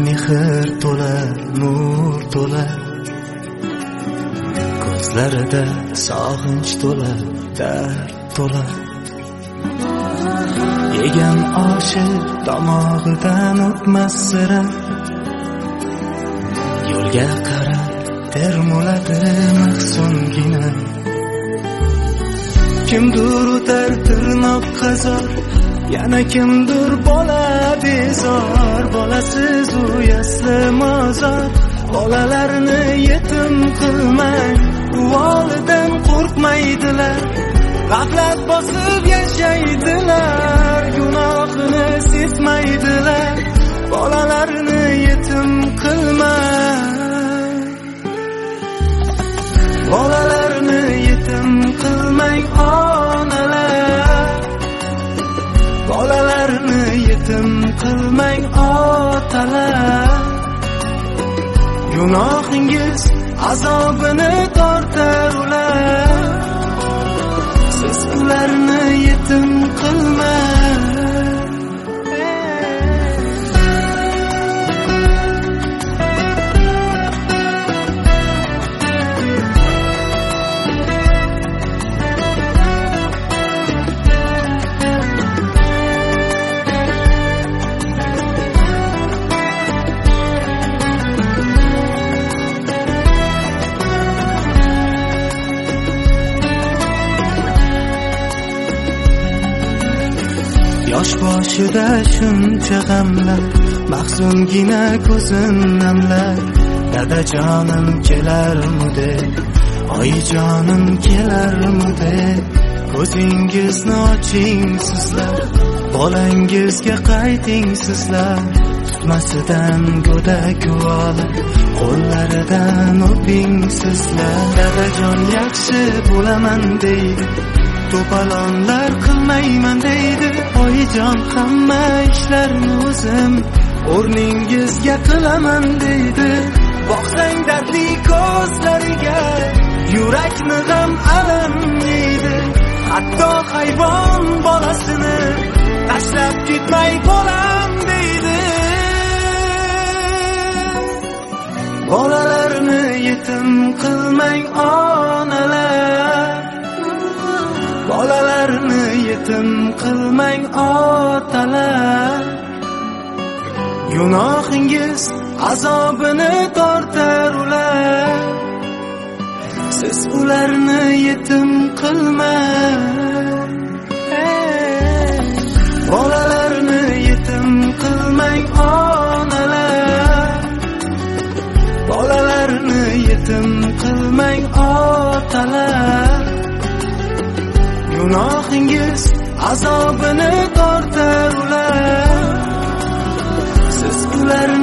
mehr to'la, nur to'la, ko'zlarida sog'inch to'la, dard to'la. Yegan oshi tomog'idan o'tmas sira, yo'lga qarab termuladi mahzungina. Kimdir o'tar tirnoq qazor, yana kimdir bola bezor. Bolasiz u yasli mozor, bolalarni yetim qilmang. Volidan qo'rqmaydilar, g'aflat bosib yashaydilar. Gunohini sezmaydilar, bolalarni yetim qilmang. Bolalarni yetim qilmang onalar, bolalarni yetim qilmang otalar. Gunohingiz azobini tortar ular, siz ularni yetim qilmang. Yosh boshida shuncha g'amlar, mahzungina ko'zim namlar. Dadajonim kelarmidi, oyijonim kelarmidi? Ko'zingizni oching sizlar, bolangizga qayting sizlar. Tutmasidan go'dak olib, qo'llaridan o'ping sizlar. Dadajon yaxshi bo'laman deydi, to'polonlar qilmayman deydi. Oyijon hamma ishlarni o'zim o'rningizga qilaman deydi. Boqsang dardli ko'zlariga, yurakni g'am alam deydi. Hatto hayvon bolasini tashlab ketmay bo'lam deydi. Bolalarni yetim qilmang onalar, bolalarni yetim qilmang otalar. Gunohingiz azobini tortar ular, siz ularni yetim qilmang. Bolalarni yetim qilmang onalar, bolalarni yetim qilmang otalar. Gunohingiz azobini tortar ular, siz ularni